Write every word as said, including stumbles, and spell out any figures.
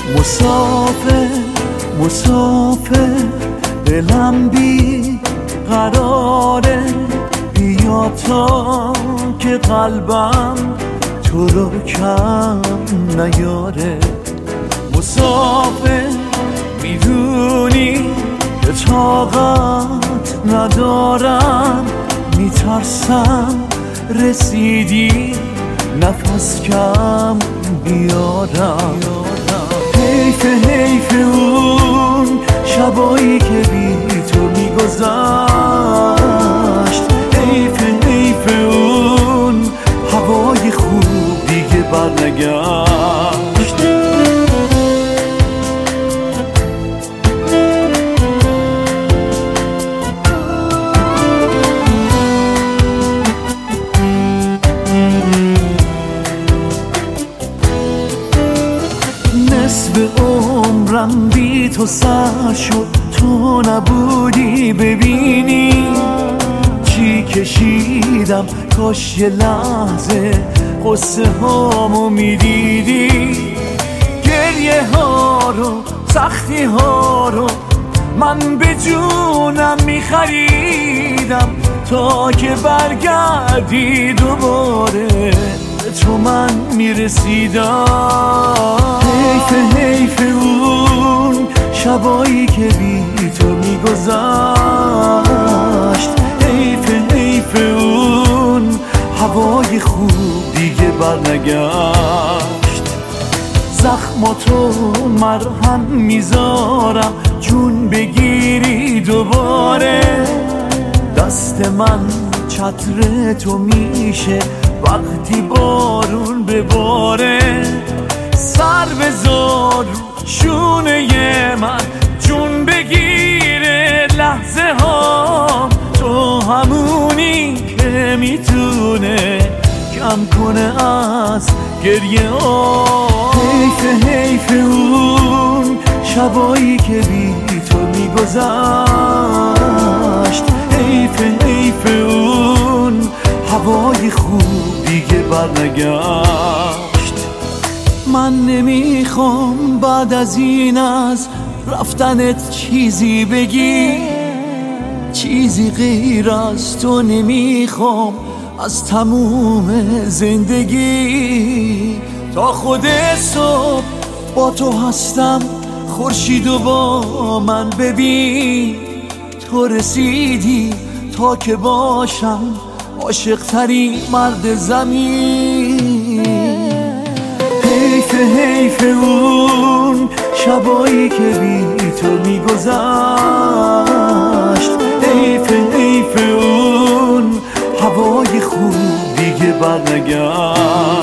مسافر مسافر دلم بی قراره، بیا تا که قلبم تو رو کم نیاره. مسافر میدونی که طاقت ندارم، میترسم رسیدی نفس کم بیارم. حیف حیف اون شبایی که بی تو میگذشت، حیف حیف اون هوای خوب دیگه برنگشت. نصف عمرم بی تو سر شد، تو نبودی ببینی چی کشیدم. کاش یه لحظه قصه هامو میدیدی، گریه ها رو سختی ها رو من به جونم میخریدم تا که برگردی دوباره تو من میرسیدم. حیف حیف اون شبایی که بی تو میگذشت، حیف حیف اون هوای خوب دیگه برنگشت. زخماتو مرهم میذارم جون بگیری دوباره، دست من چتر تو میشه وقتی بارون بباره. سر بذار شونه من جون بگیره لحظه ها، تو همونی که میتونه کم کنه از گریه ها. حیف حیف اون شبایی که بی تو میگذشت، حیف حیف اون هوای خوب دیگه برنگشت. من نمیخوام بعد از این از رفتنت چیزی بگی، چیزی غیر از تو نمیخوام از تموم زندگی. تا خود صبح با تو هستم، خورشیدو با من ببین. تو رسیدی تا که باشم عاشق ترین مرد زمین. حیف حیف اون شبایی که بی تو میگذشت، حیف حیف اون هوای خوب دیگه برنگشت.